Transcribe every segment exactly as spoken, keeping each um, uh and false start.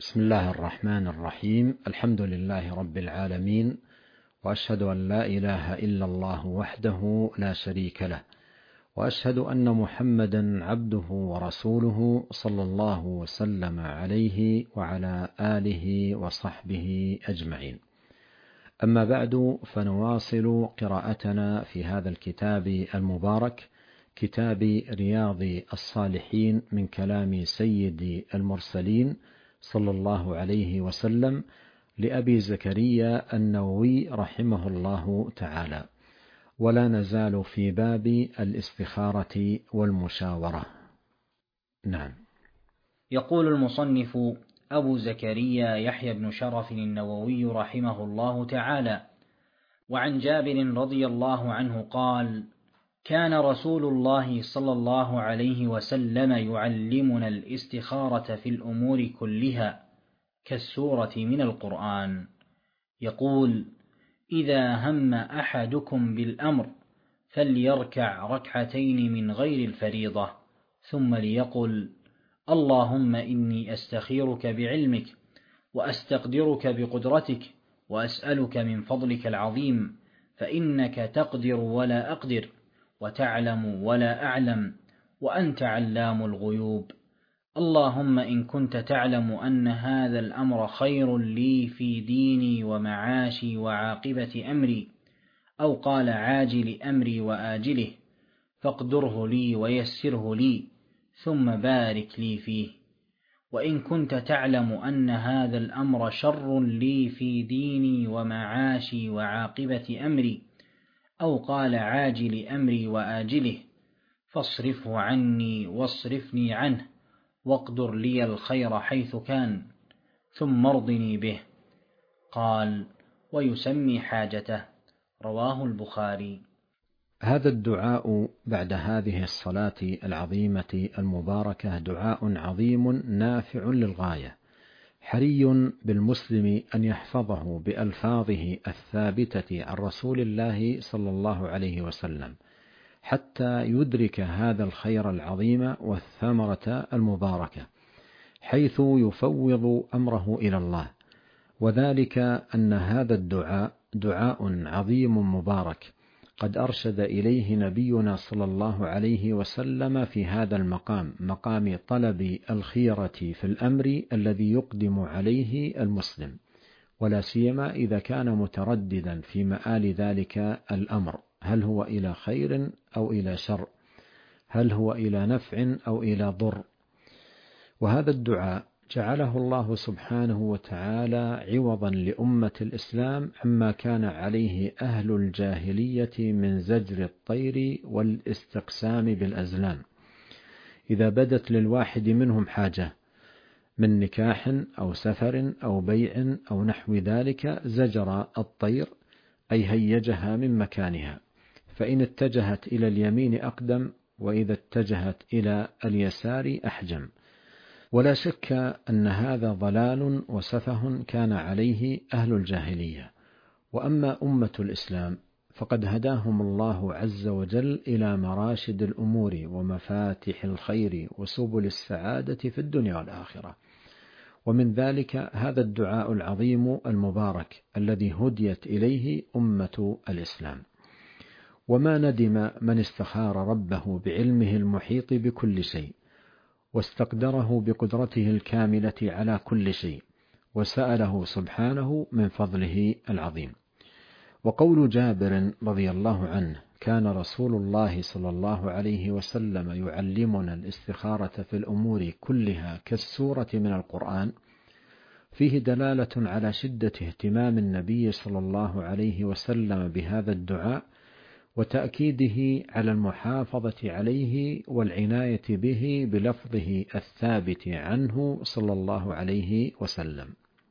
بسم الله الرحمن الرحيم. الحمد لله رب العالمين، وأشهد أن لا إله إلا الله وحده لا شريك له، وأشهد أن محمدا عبده ورسوله صلى الله وسلم عليه وعلى آله وصحبه أجمعين. أما بعد، فنواصل قراءتنا في هذا الكتاب المبارك، كتاب رياض الصالحين، من كلام سيد المرسلين صلى الله عليه وسلم لأبي زكريا النووي رحمه الله تعالى، ولا نزال في باب الاستخارة والمشاورة. نعم. يقول المصنف أبو زكريا يحيى بن شرف النووي رحمه الله تعالى: وعن جابر رضي الله عنه قال: كان رسول الله صلى الله عليه وسلم يعلمنا الاستخارة في الأمور كلها كالسورة من القرآن، يقول: إذا هم أحدكم بالأمر فليركع ركعتين من غير الفريضة، ثم ليقل: اللهم إني أستخيرك بعلمك، وأستقدرك بقدرتك، وأسألك من فضلك العظيم، فإنك تقدر ولا أقدر، وتعلم ولا أعلم، وأنت علام الغيوب. اللهم إن كنت تعلم أن هذا الأمر خير لي في ديني ومعاشي وعاقبة أمري، أو قال عاجل أمري وآجله، فاقدره لي ويسره لي، ثم بارك لي فيه. وإن كنت تعلم أن هذا الأمر شر لي في ديني ومعاشي وعاقبة أمري، أو قال عاجل أمري وآجله، فاصرفه عني واصرفني عنه، واقدر لي الخير حيث كان، ثم ارضني به. قال: ويسمي حاجته. رواه البخاري. هذا الدعاء بعد هذه الصلاة العظيمة المباركة دعاء عظيم نافع للغاية، حري بالمسلم أن يحفظه بألفاظه الثابتة عن رسول الله صلى الله عليه وسلم، حتى يدرك هذا الخير العظيم والثمرة المباركة، حيث يفوض أمره إلى الله. وذلك أن هذا الدعاء دعاء عظيم مبارك قد أرشد إليه نبينا صلى الله عليه وسلم في هذا المقام، مقام طلب الخيرة في الأمر الذي يقدم عليه المسلم، ولا سيما إذا كان مترددا في مآل ذلك الأمر، هل هو إلى خير أو إلى شر، هل هو إلى نفع أو إلى ضر. وهذا الدعاء جعله الله سبحانه وتعالى عوضا لأمة الإسلام عما كان عليه أهل الجاهلية من زجر الطير والاستقسام بالأزلام. إذا بدت للواحد منهم حاجة من نكاح أو سفر أو بيع أو نحو ذلك، زجر الطير، أي هيجها من مكانها، فإن اتجهت إلى اليمين أقدم، وإذا اتجهت إلى اليسار أحجم. ولا شك أن هذا ضلال وسفه كان عليه أهل الجاهلية. وأما أمة الإسلام فقد هداهم الله عز وجل إلى مراشد الأمور ومفاتح الخير وسبل السعادة في الدنيا والآخرة. ومن ذلك هذا الدعاء العظيم المبارك الذي هديت إليه أمة الإسلام. وما ندم من استخار ربه بعلمه المحيط بكل شيء، واستقدره بقدرته الكاملة على كل شيء، وسأله سبحانه من فضله العظيم. وقول جابر رضي الله عنه: كان رسول الله صلى الله عليه وسلم يعلمنا الاستخارة في الأمور كلها كالسورة من القرآن، فيه دلالة على شدة اهتمام النبي صلى الله عليه وسلم بهذا الدعاء، وتأكيده على المحافظة عليه والعناية به بلفظه الثابت عنه صلى الله عليه وسلم.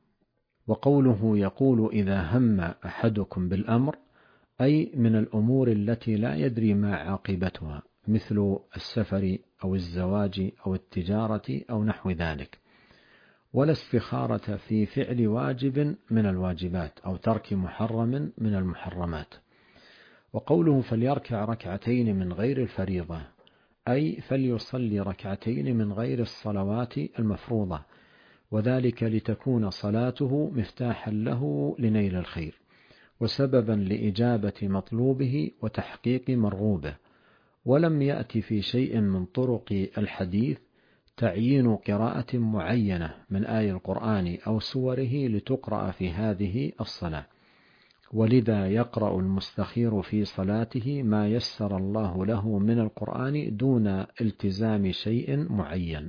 وقوله يقول: إذا هم أحدكم بالأمر، أي من الأمور التي لا يدري ما عاقبتها، مثل السفر أو الزواج أو التجارة أو نحو ذلك. ولا استخارة في فعل واجب من الواجبات أو ترك محرم من المحرمات. وقوله فليركع ركعتين من غير الفريضة، أي فليصلي ركعتين من غير الصلوات المفروضة، وذلك لتكون صلاته مفتاحا له لنيل الخير، وسببا لإجابة مطلوبه وتحقيق مرغوبه. ولم يأت في شيء من طرق الحديث تعيين قراءة معينة من آي القرآن أو سوره لتقرأ في هذه الصلاة، ولذا يقرأ المستخير في صلاته ما يسر الله له من القرآن دون التزام شيء معين.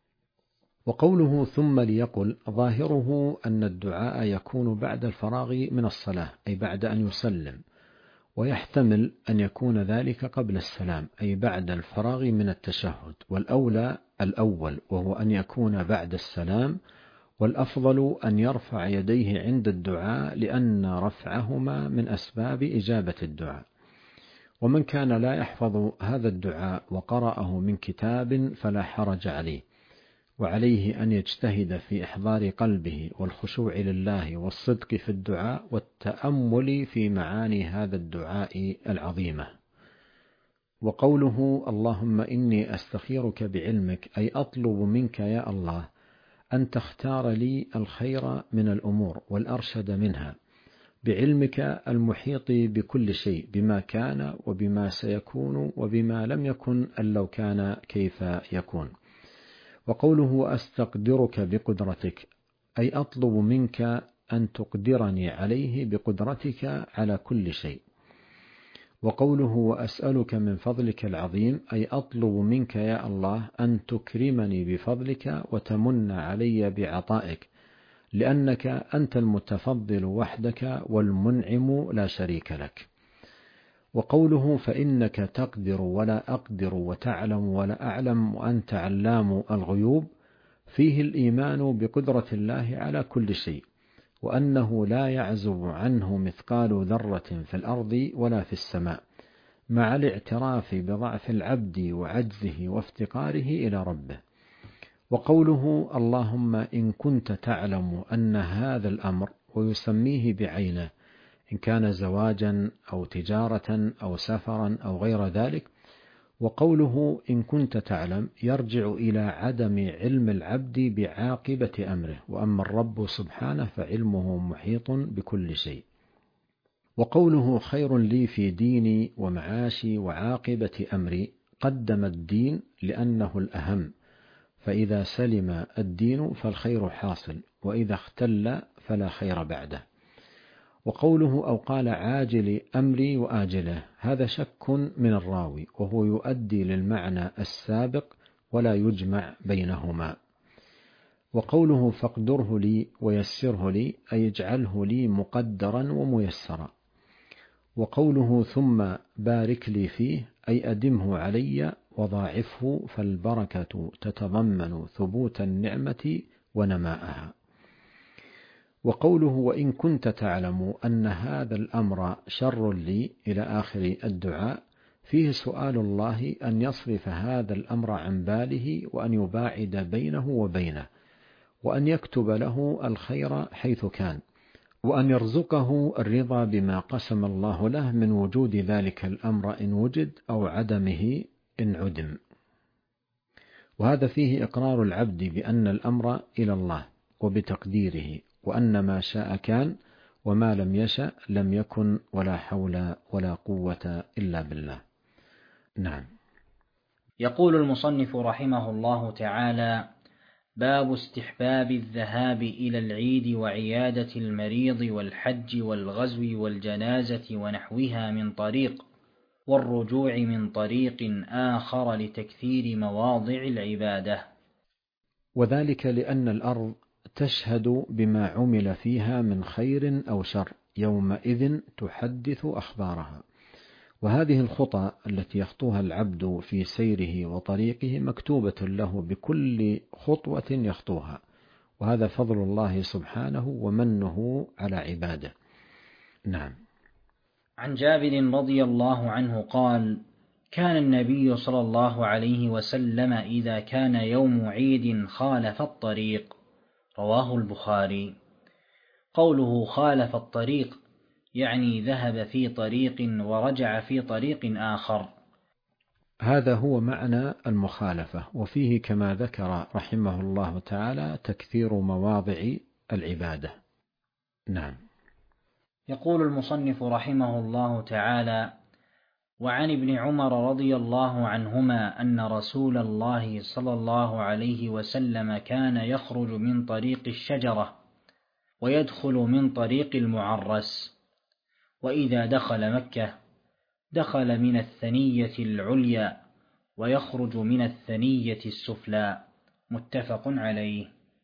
وقوله ثم ليقل ظاهره أن الدعاء يكون بعد الفراغ من الصلاة، أي بعد أن يسلم، ويحتمل أن يكون ذلك قبل السلام، أي بعد الفراغ من التشهد، والأولى الأول وهو أن يكون بعد السلام، والأفضل أن يرفع يديه عند الدعاء لأن رفعهما من أسباب إجابة الدعاء. ومن كان لا يحفظ هذا الدعاء وقرأه من كتاب فلا حرج عليه، وعليه أن يجتهد في إحضار قلبه والخشوع لله والصدق في الدعاء والتأمل في معاني هذا الدعاء العظيمة. وقوله اللهم إني أستخيرك بعلمك، أي أطلب منك يا الله أن تختار لي الخير من الأمور والأرشد منها، بعلمك المحيط بكل شيء، بما كان وبما سيكون وبما لم يكن أن لو كان كيف يكون. وقوله أستقدرك بقدرتك، أي أطلب منك أن تقدرني عليه بقدرتك على كل شيء. وقوله وأسألك من فضلك العظيم، أي أطلب منك يا الله أن تكرمني بفضلك وتمن علي بعطائك، لأنك أنت المتفضل وحدك والمنعم لا شريك لك. وقوله فإنك تقدر ولا أقدر وتعلم ولا أعلم وأنت علام الغيوب، فيه الإيمان بقدرة الله على كل شيء، وأنه لا يعزب عنه مثقال ذرة في الأرض ولا في السماء، مع الاعتراف بضعف العبد وعجزه وافتقاره إلى ربه. وقوله اللهم إن كنت تعلم أن هذا الأمر، ويسميه بعينه، إن كان زواجا أو تجارة أو سفرا أو غير ذلك. وقوله إن كنت تعلم يرجع إلى عدم علم العبد بعاقبة أمره، وأما الرب سبحانه فعلمه محيط بكل شيء. وقوله خير لي في ديني ومعاشي وعاقبة أمري، قدم الدين لأنه الأهم، فإذا سلم الدين فالخير حاصل، وإذا اختل فلا خير بعده. وقوله أو قال عاجل أمري وآجله، هذا شك من الراوي، وهو يؤدي للمعنى السابق ولا يجمع بينهما. وقوله فاقدره لي ويسره لي، أي اجعله لي مقدرا وميسرا. وقوله ثم بارك لي فيه، أي أدمه علي وضاعفه، فالبركة تتضمن ثبوت النعمة ونماءها. وقوله وإن كنت تعلم أن هذا الأمر شر لي إلى آخر الدعاء، فيه سؤال الله أن يصرف هذا الأمر عن باله، وأن يباعد بينه وبينه، وأن يكتب له الخير حيث كان، وأن يرزقه الرضا بما قسم الله له من وجود ذلك الأمر إن وجد، أو عدمه إن عدم. وهذا فيه إقرار العبد بأن الأمر إلى الله وبتقديره، وأن ما شاء كان وما لم يشأ لم يكن، ولا حول ولا قوة إلا بالله. نعم. يقول المصنف رحمه الله تعالى: باب استحباب الذهاب إلى العيد وعيادة المريض والحج والغزو والجنازة ونحوها من طريق، والرجوع من طريق آخر لتكثير مواضع العبادة. وذلك لأن الأرض تشهد بما عمل فيها من خير أو شر، يومئذ تحدث أخبارها. وهذه الخطى التي يخطوها العبد في سيره وطريقه مكتوبة له بكل خطوة يخطوها، وهذا فضل الله سبحانه ومنه على عباده. نعم. عن جابر رضي الله عنه قال: كان النبي صلى الله عليه وسلم إذا كان يوم عيد خالف الطريق. رواه البخاري. قوله خالف الطريق يعني ذهب في طريق ورجع في طريق آخر. هذا هو معنى المخالفة، وفيه كما ذكر رحمه الله تعالى تكثير مواضع العبادة. نعم. يقول المصنف رحمه الله تعالى: وعن ابن عمر رضي الله عنهما أن رسول الله صلى الله عليه وسلم كان يخرج من طريق الشجرة ويدخل من طريق المعرس، وإذا دخل مكة دخل من الثنية العليا ويخرج من الثنية السفلى. متفق عليه.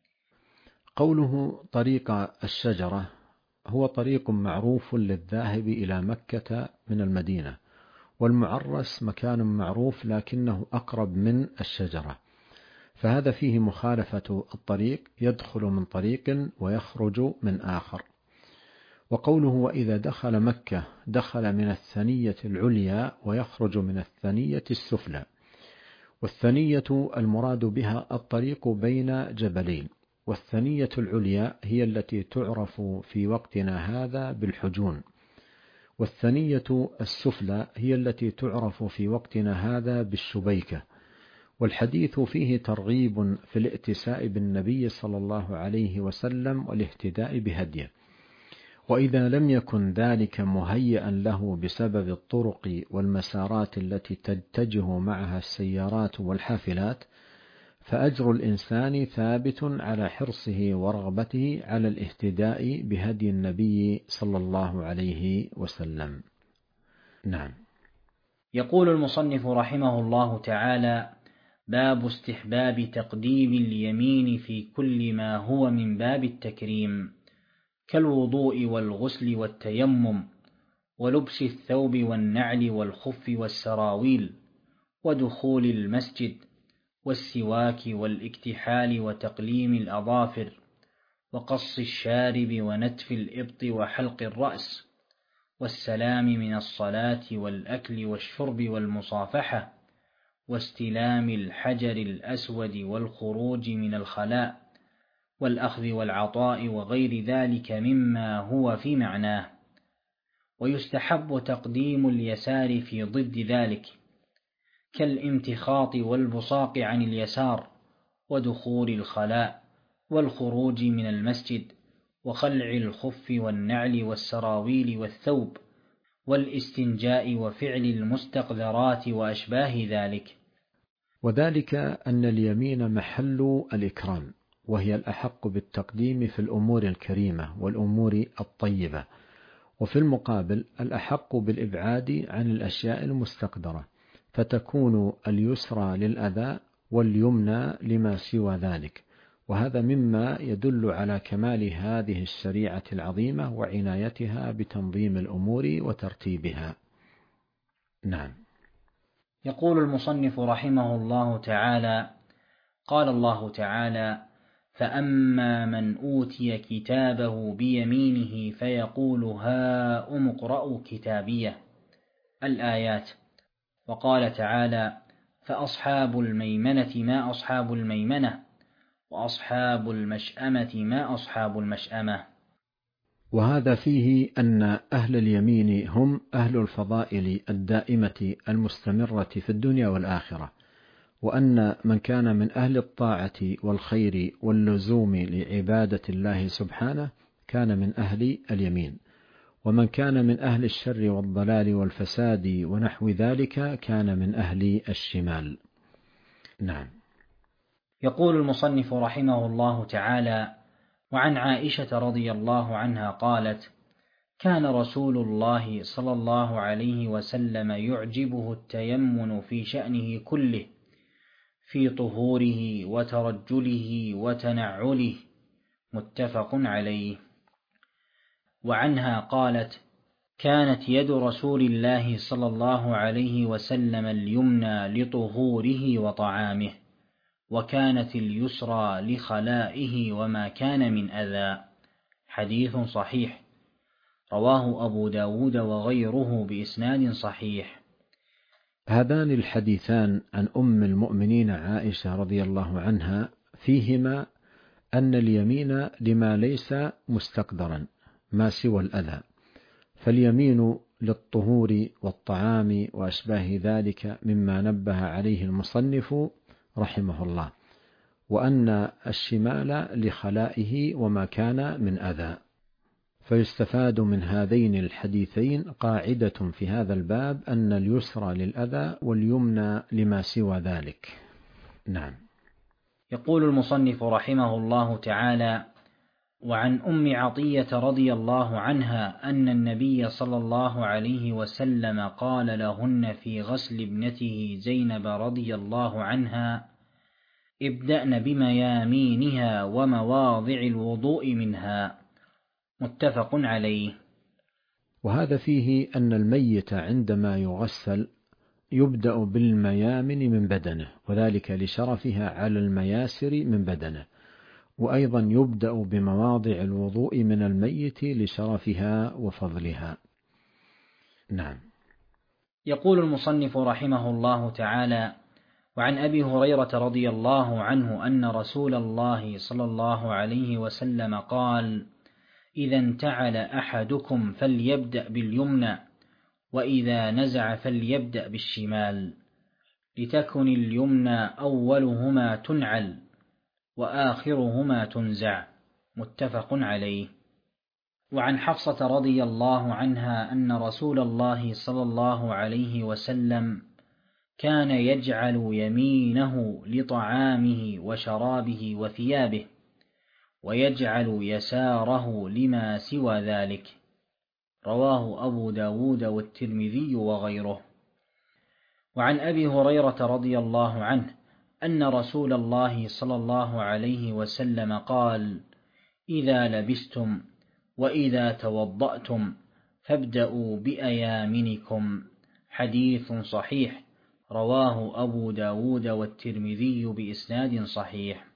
قوله طريق الشجرة هو طريق معروف للذاهب إلى مكة من المدينة، والمعرس مكان معروف لكنه أقرب من الشجرة، فهذا فيه مخالفة الطريق، يدخل من طريق ويخرج من آخر. وقوله وإذا دخل مكة دخل من الثنية العليا ويخرج من الثنية السفلى، والثنية المراد بها الطريق بين جبلين، والثنية العليا هي التي تعرف في وقتنا هذا بالحجون، والثنية السفلى هي التي تعرف في وقتنا هذا بالشبيكة. والحديث فيه ترغيب في الائتساء بالنبي صلى الله عليه وسلم والاهتداء بهديه، وإذا لم يكن ذلك مهيئا له بسبب الطرق والمسارات التي تتجه معها السيارات والحافلات، فأجر الإنسان ثابت على حرصه ورغبته على الاهتداء بهدي النبي صلى الله عليه وسلم. نعم. يقول المصنف رحمه الله تعالى: باب استحباب تقديم اليمين في كل ما هو من باب التكريم، كالوضوء والغسل والتيمم، ولبس الثوب والنعل والخف والسراويل، ودخول المسجد، والسواك والاكتحال وتقليم الأظافر، وقص الشارب ونتف الإبط وحلق الرأس، والسلام من الصلاة والأكل والشرب والمصافحة، واستلام الحجر الأسود والخروج من الخلاء، والأخذ والعطاء وغير ذلك مما هو في معناه. ويستحب تقديم اليسار في ضد ذلك، كالامتخاط والبصاق عن اليسار، ودخول الخلاء، والخروج من المسجد، وخلع الخف والنعل والسراويل والثوب، والاستنجاء وفعل المستقذرات وأشباه ذلك. وذلك أن اليمين محل الإكرام، وهي الأحق بالتقديم في الأمور الكريمة والأمور الطيبة، وفي المقابل الأحق بالإبعاد عن الأشياء المستقدرة، فتكون اليسرى للأذى واليمنى لما سوى ذلك، وهذا مما يدل على كمال هذه الشريعة العظيمة وعنايتها بتنظيم الأمور وترتيبها. نعم. يقول المصنف رحمه الله تعالى: قال الله تعالى: فأما من أوتي كتابه بيمينه فيقول هاؤم اقرءوا كتابيه. الآيات. وقال تعالى: فأصحاب الميمنة ما أصحاب الميمنة، وأصحاب المشأمة ما أصحاب المشأمة. وهذا فيه أن أهل اليمين هم أهل الفضائل الدائمة المستمرة في الدنيا والآخرة، وأن من كان من أهل الطاعة والخير واللزوم لعبادة الله سبحانه كان من أهل اليمين، ومن كان من أهل الشر والضلال والفساد ونحو ذلك كان من أهل الشمال. نعم. يقول المصنف رحمه الله تعالى: وعن عائشة رضي الله عنها قالت: كان رسول الله صلى الله عليه وسلم يعجبه التيمن في شأنه كله، في طهوره وترجله وتنعله. متفق عليه. وعنها قالت: كانت يد رسول الله صلى الله عليه وسلم اليمنى لطهوره وطعامه، وكانت اليسرى لخلائه وما كان من أذى. حديث صحيح، رواه أبو داود وغيره بإسناد صحيح. هذان الحديثان عن أم المؤمنين عائشة رضي الله عنها فيهما أن اليمين لما ليس مستقدرا ما سوى الأذى، فاليمين للطهور والطعام وأشباه ذلك مما نبه عليه المصنف رحمه الله، وأن الشمال لخلائه وما كان من أذى. فيستفاد من هذين الحديثين قاعدة في هذا الباب أن اليسر للأذى واليمنى لما سوى ذلك. نعم. يقول المصنف رحمه الله تعالى: وعن أم عطية رضي الله عنها أن النبي صلى الله عليه وسلم قال لهن في غسل ابنته زينب رضي الله عنها: ابدأن بميامينها ومواضع الوضوء منها. متفق عليه. وهذا فيه أن الميت عندما يغسل يبدأ بالميامن من بدنه، وذلك لشرفها على المياسر من بدنه، وأيضا يبدأ بمواضع الوضوء من الميت لشرفها وفضلها. نعم. يقول المصنف رحمه الله تعالى: وعن أبي هريرة رضي الله عنه أن رسول الله صلى الله عليه وسلم قال: إذا انتعل أحدكم فليبدأ باليمنى، وإذا نزع فليبدأ بالشمال، لتكن اليمنى أولهما تنعل وآخرهما تنزع. متفق عليه. وعن حفصة رضي الله عنها أن رسول الله صلى الله عليه وسلم كان يجعل يمينه لطعامه وشرابه وثيابه، ويجعل يساره لما سوى ذلك. رواه أبو داود والترمذي وغيره. وعن أبي هريرة رضي الله عنه أن رسول الله صلى الله عليه وسلم قال: إذا لبستم وإذا توضأتم فابدأوا بأيامنكم. حديث صحيح. رواه أبو داود والترمذي بإسناد صحيح.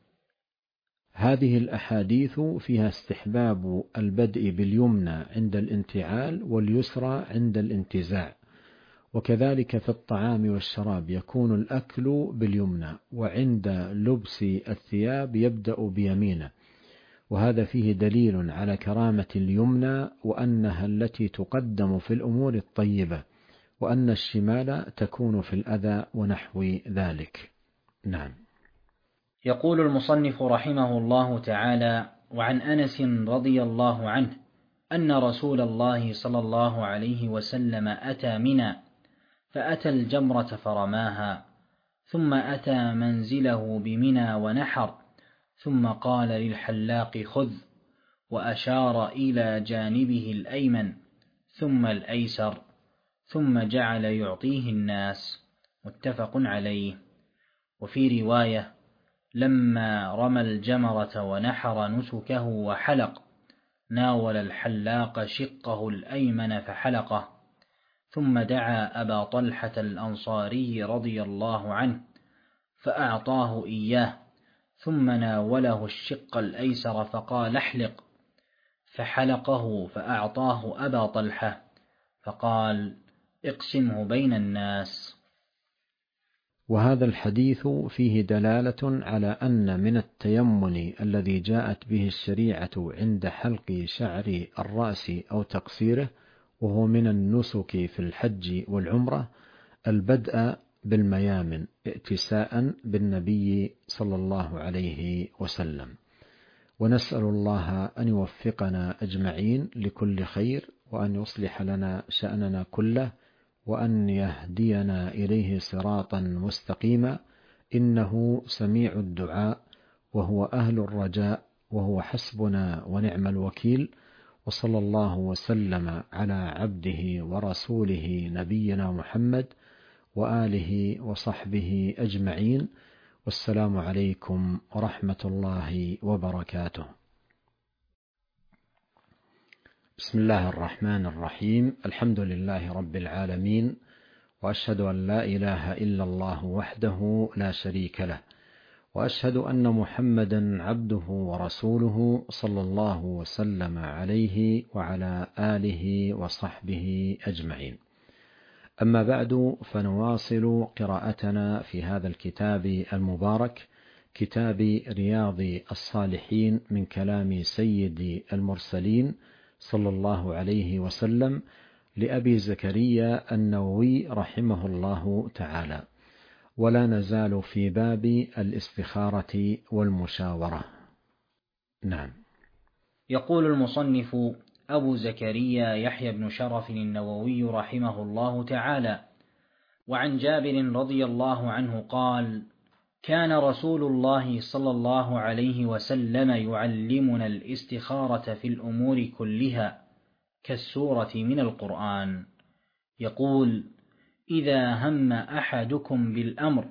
هذه الأحاديث فيها استحباب البدء باليمنى عند الانتعال واليسرى عند الانتزاع، وكذلك في الطعام والشراب يكون الأكل باليمنى، وعند لبس الثياب يبدأ بيمينه، وهذا فيه دليل على كرامة اليمنى وأنها التي تقدم في الأمور الطيبة، وأن الشمال تكون في الأذى ونحو ذلك. نعم. يقول المصنف رحمه الله تعالى: وعن أنس رضي الله عنه أن رسول الله صلى الله عليه وسلم أتى منى فأتى الجمرة فرماها، ثم أتى منزله بمنى ونحر، ثم قال للحلاق: خذ، وأشار إلى جانبه الأيمن ثم الأيسر، ثم جعل يعطيه الناس. متفق عليه. وفي رواية: لما رمى الجمرة ونحر نسكه وحلق، ناول الحلاق شقه الأيمن فحلقه، ثم دعا أبا طلحة الأنصاري رضي الله عنه فأعطاه إياه، ثم ناوله الشق الأيسر فقال: احلق، فحلقه فأعطاه أبا طلحة فقال: اقسمه بين الناس. وهذا الحديث فيه دلالة على أن من التيمن الذي جاءت به الشريعة عند حلق شعر الرأس أو تقصيره، وهو من النسك في الحج والعمرة، البدء بالميامن ائتساء بالنبي صلى الله عليه وسلم. ونسأل الله أن يوفقنا أجمعين لكل خير، وأن يصلح لنا شأننا كله، وأن يهدينا إليه صراطا مستقيما، إنه سميع الدعاء وهو أهل الرجاء، وهو حسبنا ونعم الوكيل. وصلى الله وسلم على عبده ورسوله نبينا محمد وآله وصحبه أجمعين، والسلام عليكم ورحمة الله وبركاته. بسم الله الرحمن الرحيم. الحمد لله رب العالمين، وأشهد أن لا إله إلا الله وحده لا شريك له، وأشهد أن محمدا عبده ورسوله صلى الله وسلم عليه وعلى آله وصحبه أجمعين. أما بعد، فنواصل قراءتنا في هذا الكتاب المبارك، كتاب رياض الصالحين، من كلام سيد المرسلين صلى الله عليه وسلم، لأبي زكريا النووي رحمه الله تعالى. ولا نزال في باب الاستخارة والمشاورة. نعم. يقول المصنف أبو زكريا يحيى بن شرف النووي رحمه الله تعالى: وعن جابر رضي الله عنه قال: كان رسول الله صلى الله عليه وسلم يعلمنا الاستخارة في الأمور كلها كالسورة من القرآن، يقول: إذا هم أحدكم بالأمر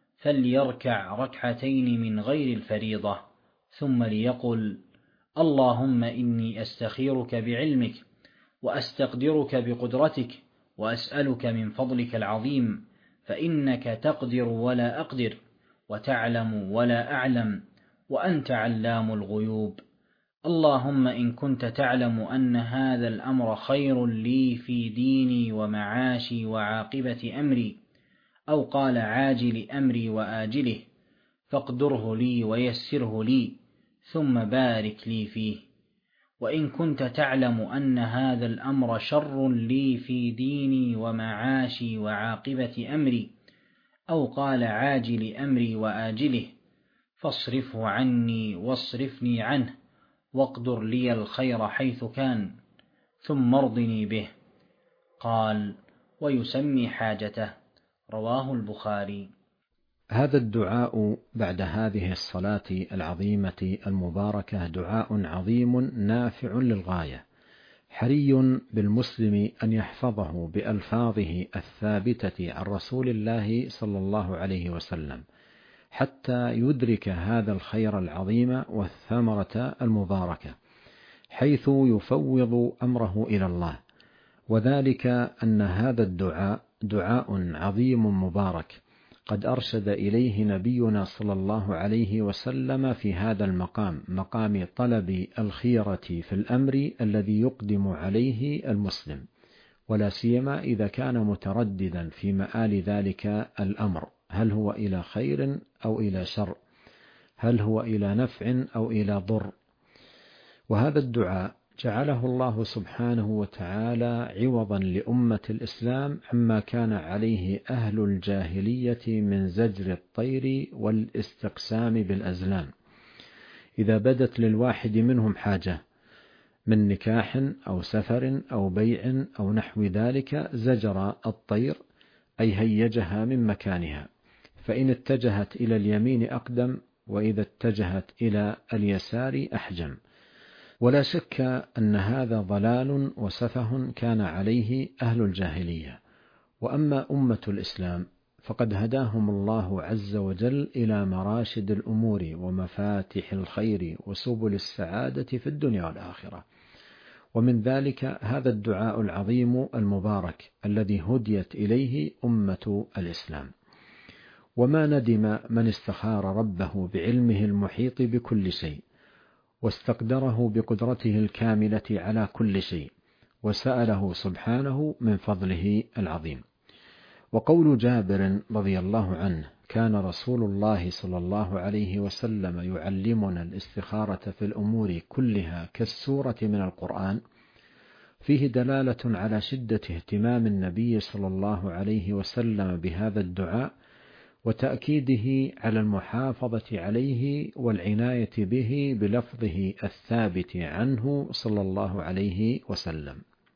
فليركع ركعتين من غير الفريضة، ثم ليقل: اللهم إني أستخيرك بعلمك وأستقدرك بقدرتك وأسألك من فضلك العظيم، فإنك تقدر ولا أقدر وتعلم ولا أعلم وأنت علام الغيوب. اللهم إن كنت تعلم أن هذا الأمر خير لي في ديني ومعاشي وعاقبة أمري، أو قال عاجل أمري وآجله، فاقدره لي ويسره لي ثم بارك لي فيه. وإن كنت تعلم أن هذا الأمر شر لي في ديني ومعاشي وعاقبة أمري، أو قال عاجل أمري وآجله، فاصرفه عني واصرفني عنه، واقدر لي الخير حيث كان، ثم ارضني به. قال: ويسمي حاجته. رواه البخاري. هذا الدعاء بعد هذه الصلاة العظيمة المباركة دعاء عظيم نافع للغاية، حري بالمسلم أن يحفظه بألفاظه الثابتة عن رسول الله صلى الله عليه وسلم حتى يدرك هذا الخير العظيم والثمرة المباركة، حيث يفوض أمره إلى الله. وذلك أن هذا الدعاء دعاء عظيم مبارك قد أرشد إليه نبينا صلى الله عليه وسلم في هذا المقام، مقام طلب الخيرة في الأمر الذي يقدم عليه المسلم، ولا سيما إذا كان مترددا في مآل ذلك الأمر، هل هو إلى خير أو إلى شر، هل هو إلى نفع أو إلى ضر. وهذا الدعاء جعله الله سبحانه وتعالى عوضا لأمة الإسلام عما كان عليه أهل الجاهلية من زجر الطير والاستقسام بالأزلام. إذا بدت للواحد منهم حاجة من نكاح أو سفر أو بيع أو نحو ذلك زجر الطير، أي هيجها من مكانها، فإن اتجهت إلى اليمين أقدم، وإذا اتجهت إلى اليسار أحجم. ولا شك أن هذا ضلال وسفه كان عليه أهل الجاهلية. وأما أمة الإسلام فقد هداهم الله عز وجل إلى مراشد الأمور ومفاتح الخير وسبل السعادة في الدنيا والآخرة. ومن ذلك هذا الدعاء العظيم المبارك الذي هديت إليه أمة الإسلام. وما ندم من استخار ربه بعلمه المحيط بكل شيء، واستقدره بقدرته الكاملة على كل شيء، وسأله سبحانه من فضله العظيم. وقول جابر رضي الله عنه: كان رسول الله صلى الله عليه وسلم يعلمنا الاستخارة في الأمور كلها كالسورة من القرآن، فيه دلالة على شدة اهتمام النبي صلى الله عليه وسلم بهذا الدعاء، وتأكيده على المحافظة عليه والعناية به بلفظه الثابت عنه صلى الله عليه وسلم.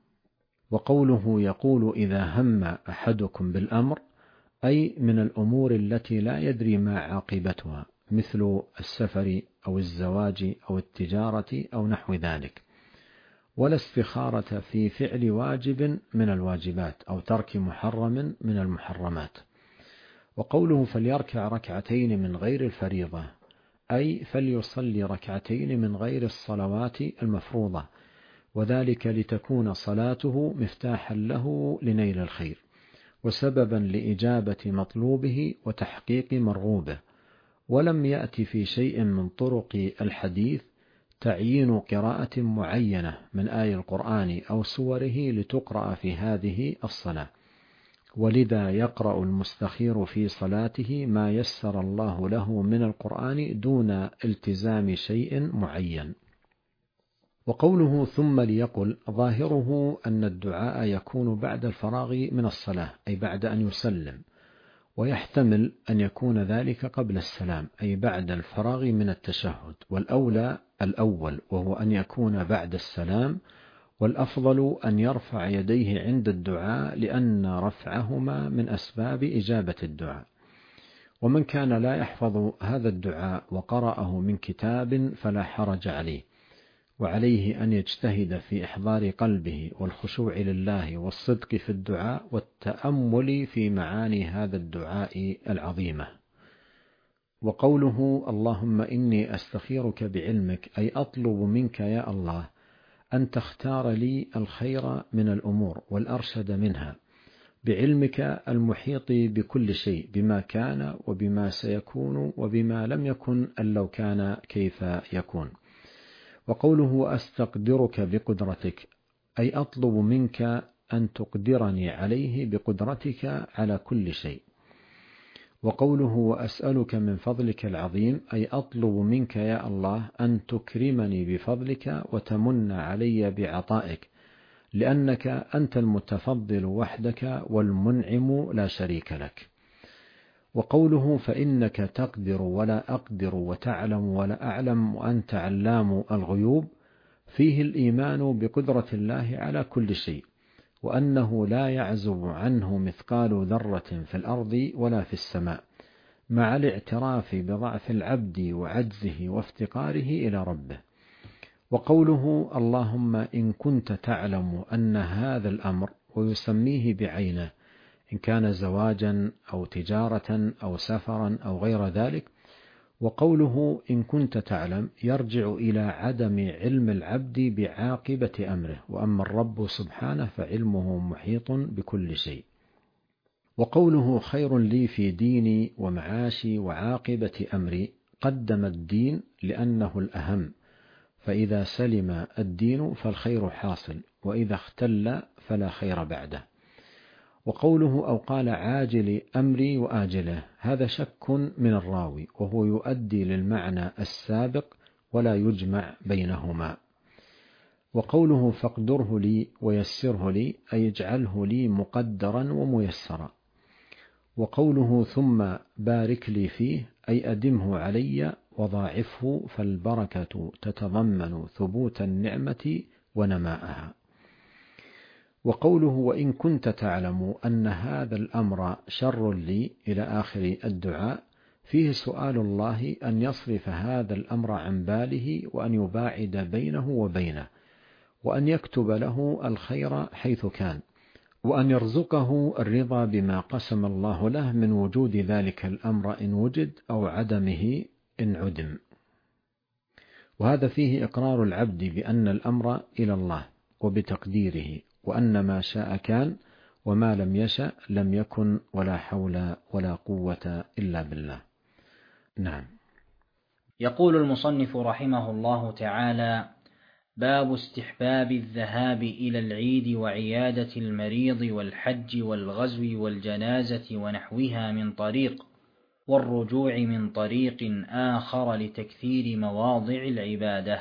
وقوله يقول: إذا هم أحدكم بالأمر، أي من الأمور التي لا يدري ما عاقبتها، مثل السفر أو الزواج أو التجارة أو نحو ذلك. ولا استخارة في فعل واجب من الواجبات أو ترك محرم من المحرمات. وقوله فليركع ركعتين من غير الفريضة، أي فليصلي ركعتين من غير الصلوات المفروضة، وذلك لتكون صلاته مفتاحا له لنيل الخير، وسببا لإجابة مطلوبه وتحقيق مرغوبه. ولم يأتي في شيء من طرق الحديث تعيين قراءة معينة من آي القرآن أو سوره لتقرأ في هذه الصلاة، ولذا يقرأ المستخير في صلاته ما يسر الله له من القرآن دون التزام شيء معين. وقوله ثم ليقل ظاهره أن الدعاء يكون بعد الفراغ من الصلاة أي بعد أن يسلم، ويحتمل أن يكون ذلك قبل السلام أي بعد الفراغ من التشهد، والأولى الأول وهو أن يكون بعد السلام، والأفضل أن يرفع يديه عند الدعاء لأن رفعهما من أسباب إجابة الدعاء. ومن كان لا يحفظ هذا الدعاء وقرأه من كتاب فلا حرج عليه، وعليه أن يجتهد في إحضار قلبه والخشوع لله والصدق في الدعاء والتأمل في معاني هذا الدعاء العظيمة. وقوله اللهم إني أستخيرك بعلمك أي أطلب منك يا الله أن تختار لي الخير من الأمور والأرشد منها، بعلمك المحيط بكل شيء بما كان وبما سيكون وبما لم يكن أن لو كان كيف يكون. وقوله أستقدرك بقدرتك أي أطلب منك أن تقدرني عليه بقدرتك على كل شيء. وقوله وأسألك من فضلك العظيم أي أطلب منك يا الله أن تكرمني بفضلك وتمن علي بعطائك، لأنك أنت المتفضل وحدك والمنعم لا شريك لك. وقوله فإنك تقدر ولا أقدر وتعلم ولا أعلم وأنت علام الغيوب، فيه الإيمان بقدرة الله على كل شيء، وأنه لا يعزب عنه مثقال ذرة في الأرض ولا في السماء، مع الاعتراف بضعف العبد وعجزه وافتقاره إلى ربه. وقوله اللهم إن كنت تعلم أن هذا الأمر، ويسميه بعينه إن كان زواجا أو تجارة أو سفرا أو غير ذلك. وقوله إن كنت تعلم يرجع إلى عدم علم العبد بعاقبة أمره، وأما الرب سبحانه فعلمه محيط بكل شيء. وقوله خير لي في ديني ومعاشي وعاقبة أمري، قدم الدين لأنه الأهم، فإذا سلم الدين فالخير حاصل، وإذا اختل فلا خير بعده. وقوله أو قال عاجل أمري وآجله، هذا شك من الراوي وهو يؤدي للمعنى السابق ولا يجمع بينهما. وقوله فاقدره لي ويسره لي أي اجعله لي مقدرا وميسرا. وقوله ثم بارك لي فيه أي أدمه علي وضاعفه، فالبركة تتضمن ثبوت النعمة ونماءها. وقوله وإن كنت تعلم أن هذا الأمر شر لي إلى آخر الدعاء، فيه سؤال الله أن يصرف هذا الأمر عن باله وأن يباعد بينه وبينه، وأن يكتب له الخير حيث كان، وأن يرزقه الرضا بما قسم الله له من وجود ذلك الأمر إن وجد أو عدمه إن عدم. وهذا فيه إقرار العبد بأن الأمر إلى الله وبتقديره، وأن ما شاء كان وما لم يشأ لم يكن، ولا حول ولا قوة إلا بالله. نعم. يقول المصنف رحمه الله تعالى: باب استحباب الذهاب إلى العيد وعيادة المريض والحج والغزو والجنازة ونحوها من طريق، والرجوع من طريق آخر لتكثير مواضع العبادة.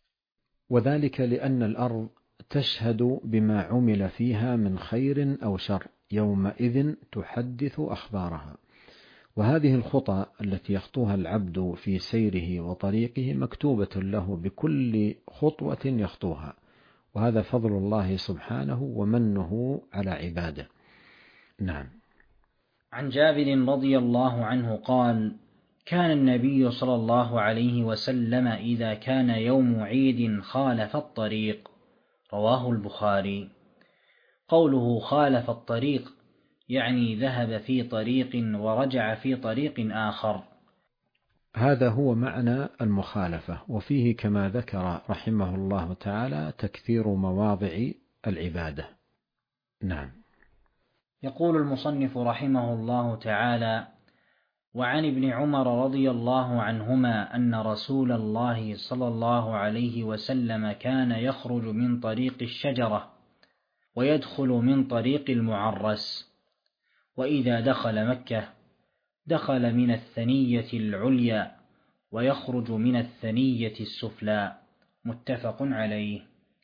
وذلك لأن الأرض تشهد بما عمل فيها من خير أو شر، يومئذ تحدث أخبارها. وهذه الخطى التي يخطوها العبد في سيره وطريقه مكتوبة له بكل خطوة يخطوها، وهذا فضل الله سبحانه ومنه على عباده. نعم. عن جابر رضي الله عنه قال: كان النبي صلى الله عليه وسلم إذا كان يوم عيد خالف الطريق. رواه البخاري. قوله خالف الطريق يعني ذهب في طريق ورجع في طريق آخر. هذا هو معنى المخالفة، وفيه كما ذكر رحمه الله تعالى تكثير مواضع العبادة. نعم. يقول المصنف رحمه الله تعالى: وعن ابن عمر رضي الله عنهما أن رسول الله صلى الله عليه وسلم كان يخرج من طريق الشجرة ويدخل من طريق المعرس، وإذا دخل مكة دخل من الثنية العليا ويخرج من الثنية السفلى. متفق عليه.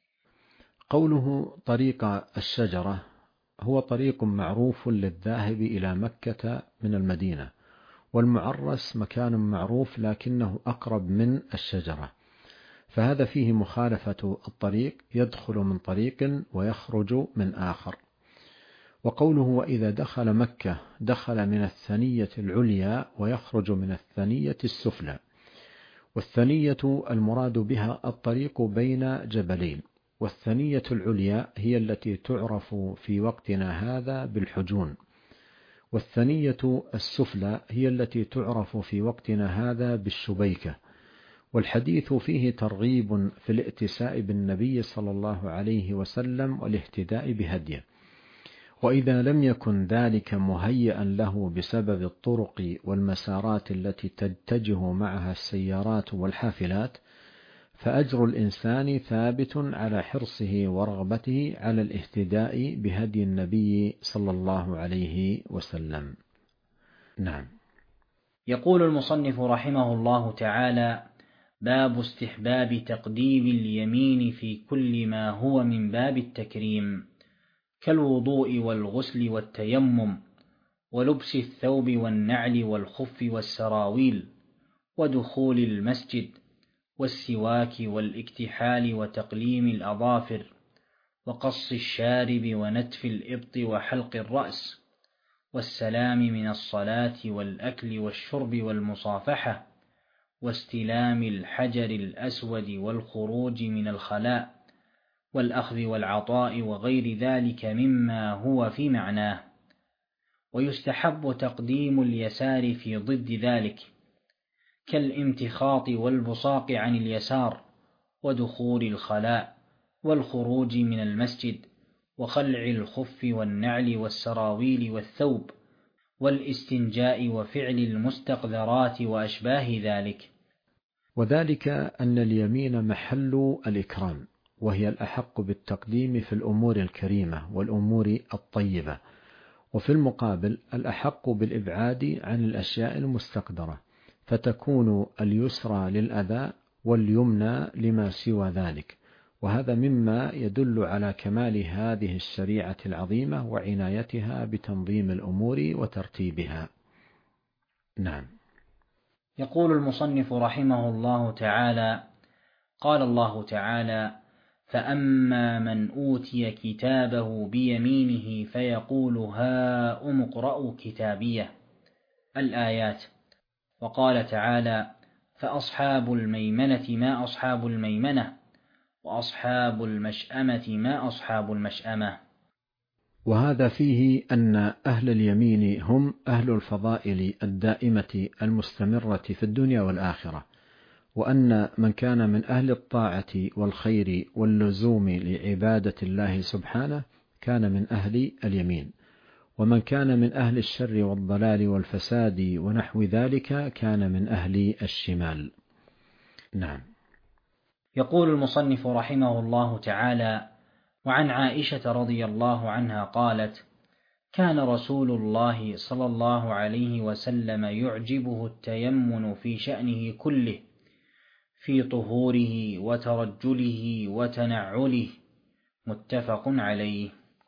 قوله طريق الشجرة هو طريق معروف للذاهب إلى مكة من المدينة، والمعرس مكان معروف لكنه أقرب من الشجرة، فهذا فيه مخالفة الطريق، يدخل من طريق ويخرج من آخر. وقوله وإذا دخل مكة دخل من الثنية العليا ويخرج من الثنية السفلى، والثنية المراد بها الطريق بين جبلين، والثنية العليا هي التي تعرف في وقتنا هذا بالحجون، والثنية السفلى هي التي تعرف في وقتنا هذا بالشبيكة. والحديث فيه ترغيب في الائتساء بالنبي صلى الله عليه وسلم والاهتداء بهديه، وإذا لم يكن ذلك مهيئا له بسبب الطرق والمسارات التي تتجه معها السيارات والحافلات، فأجر الإنسان ثابت على حرصه ورغبته على الاهتداء بهدي النبي صلى الله عليه وسلم. نعم. يقول المصنف رحمه الله تعالى: باب استحباب تقديم اليمين في كل ما هو من باب التكريم، كالوضوء والغسل والتيمم، ولبس الثوب والنعل والخف والسراويل، ودخول المسجد، والسواك والاكتحال وتقليم الأظافر، وقص الشارب ونتف الإبط وحلق الرأس، والسلام من الصلاة والأكل والشرب والمصافحة، واستلام الحجر الأسود والخروج من الخلاء، والأخذ والعطاء وغير ذلك مما هو في معناه. ويستحب تقديم اليسار في ضد ذلك، كالامتخاط والبصاق عن اليسار، ودخول الخلاء، والخروج من المسجد، وخلع الخف والنعل والسراويل والثوب، والاستنجاء وفعل المستقذرات وأشباه ذلك. وذلك أن اليمين محل الإكرام، وهي الأحق بالتقديم في الأمور الكريمة والأمور الطيبة، وفي المقابل الأحق بالإبعاد عن الأشياء المستقدرة، فتكون اليسرى للأذى واليمنى لما سوى ذلك، وهذا مما يدل على كمال هذه الشريعة العظيمة وعنايتها بتنظيم الأمور وترتيبها. نعم. يقول المصنف رحمه الله تعالى: قال الله تعالى: فأما من أوتي كتابه بيمينه فيقول هاؤم اقرءوا كتابيه، الآيات. وقال تعالى: فأصحاب الميمنة ما أصحاب الميمنة، وأصحاب المشأمة ما أصحاب المشأمة. وهذا فيه أن أهل اليمين هم أهل الفضائل الدائمة المستمرة في الدنيا والآخرة، وأن من كان من أهل الطاعة والخير واللزوم لعبادة الله سبحانه كان من أهل اليمين، ومن كان من أهل الشر والضلال والفساد ونحو ذلك كان من أهل الشمال. نعم. يقول المصنف رحمه الله تعالى: وعن عائشة رضي الله عنها قالت: كان رسول الله صلى الله عليه وسلم يعجبه التيمن في شأنه كله، في طهوره وترجله وتنعله، متفق عليه.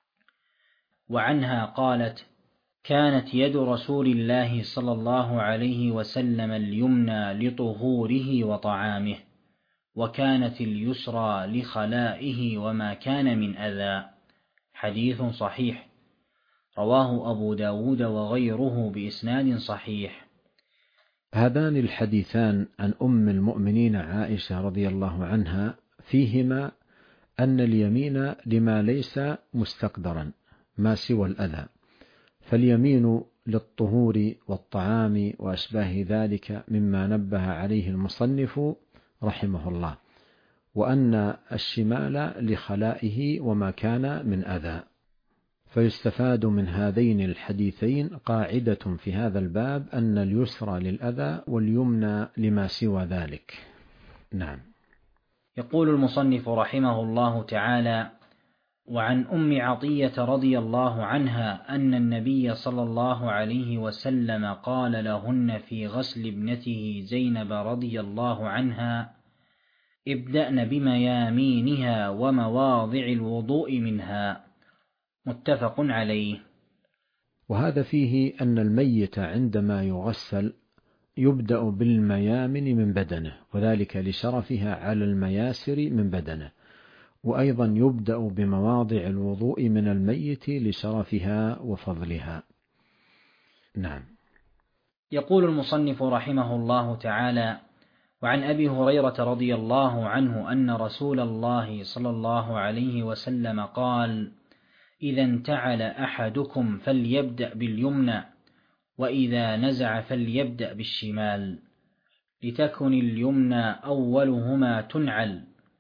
وعنها قالت: كانت يد رسول الله صلى الله عليه وسلم اليمنى لطهوره وطعامه، وكانت اليسرى لخلائه وما كان من أذى. حديث صحيح، رواه أبو داود وغيره بإسناد صحيح. هذان الحديثان عن أم المؤمنين عائشة رضي الله عنها فيهما أن اليمين لما ليس مستقدرا ما سوى الأذى، فاليمين للطهور والطعام وأشباه ذلك مما نبه عليه المصنف رحمه الله، وأن الشمال لخلائه وما كان من أذى. فيستفاد من هذين الحديثين قاعدة في هذا الباب أن اليسرى للأذى واليمنى لما سوى ذلك. نعم. يقول المصنف رحمه الله تعالى: وعن أم عطية رضي الله عنها أن النبي صلى الله عليه وسلم قال لهن في غسل ابنته زينب رضي الله عنها: ابدأن بميامينها ومواضع الوضوء منها، متفق عليه. وهذا فيه أن الميت عندما يغسل يبدأ بالميامن من بدنه، وذلك لشرفها على المياسر من بدنه، وأيضا يبدأ بمواضع الوضوء من الميت لشرفها وفضلها. نعم. يقول المصنف رحمه الله تعالى: وعن أبي هريرة رضي الله عنه أن رسول الله صلى الله عليه وسلم قال: إذا انتعل أحدكم فليبدأ باليمنى، وإذا نزع فليبدأ بالشمال، لتكن اليمنى أولهما تنعل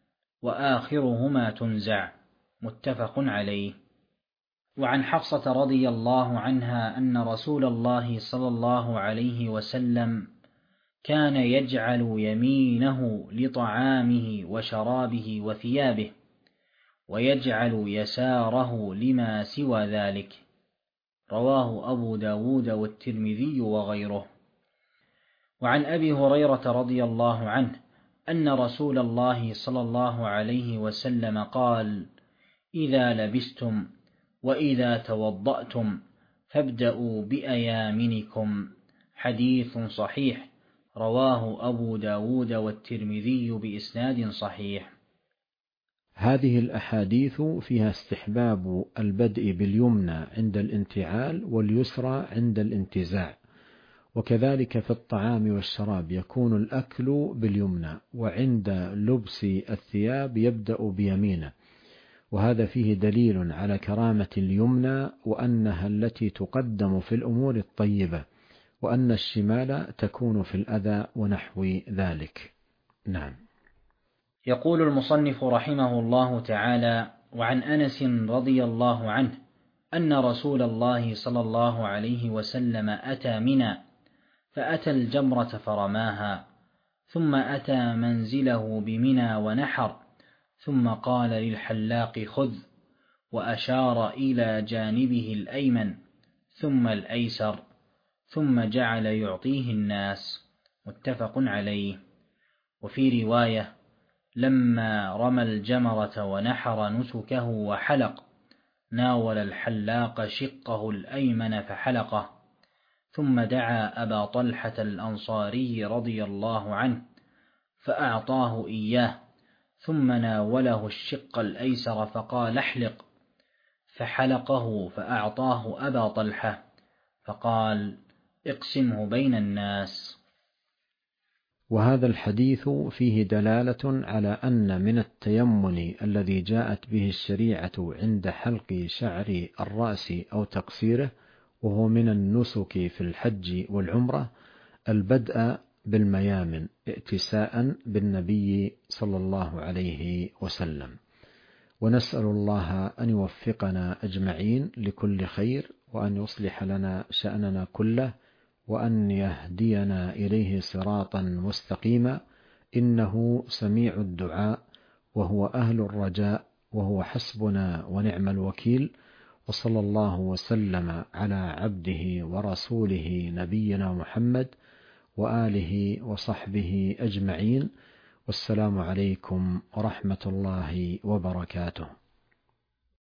وآخرهما تنزع، متفق عليه. وعن حفصة رضي الله عنها أن رسول الله صلى الله عليه وسلم كان يجعل يمينه لطعامه وشرابه وثيابه، ويجعل يساره لما سوى ذلك، رواه أبو داود والترمذي وغيره. وعن أبي هريرة رضي الله عنه أن رسول الله صلى الله عليه وسلم قال: إذا لبستم وإذا توضأتم فابدأوا بأيامنكم، حديث صحيح، رواه أبو داود والترمذي بإسناد صحيح. هذه الأحاديث فيها استحباب البدء باليمنى عند الانتعال واليسرى عند الانتزاع، وكذلك في الطعام والشراب يكون الأكل باليمنى، وعند لبس الثياب يبدأ بيمينه، وهذا فيه دليل على كرامة اليمنى وأنها التي تقدم في الأمور الطيبة، وأن الشمال تكون في الأذى ونحو ذلك. نعم. يقول المصنف رحمه الله تعالى: وعن أنس رضي الله عنه أن رسول الله صلى الله عليه وسلم أتى منى فأتى الجمرة فرماها، ثم أتى منزله بمنى ونحر، ثم قال للحلاق: خذ، وأشار إلى جانبه الأيمن ثم الأيسر، ثم جعل يعطيه الناس، متفق عليه. وفي رواية: لما رمى الجمرة ونحر نسكه وحلق، ناول الحلاق شقه الأيمن فحلقه، ثم دعا أبا طلحة الأنصاري رضي الله عنه فأعطاه إياه، ثم ناوله الشق الأيسر فقال: احلق، فحلقه فأعطاه أبا طلحة فقال: اقسمه بين الناس. وهذا الحديث فيه دلالة على أن من التيمن الذي جاءت به الشريعة عند حلق شعر الرأس أو تقصيره، وهو من النسك في الحج والعمرة، البدء بالميامن ائتساء بالنبي صلى الله عليه وسلم. ونسأل الله أن يوفقنا أجمعين لكل خير، وأن يصلح لنا شأننا كله، وأن يهدينا إليه صراطا مستقيما، إنه سميع الدعاء وهو أهل الرجاء، وهو حسبنا ونعم الوكيل. وصلى الله وسلم على عبده ورسوله نبينا محمد وآله وصحبه أجمعين، والسلام عليكم ورحمة الله وبركاته.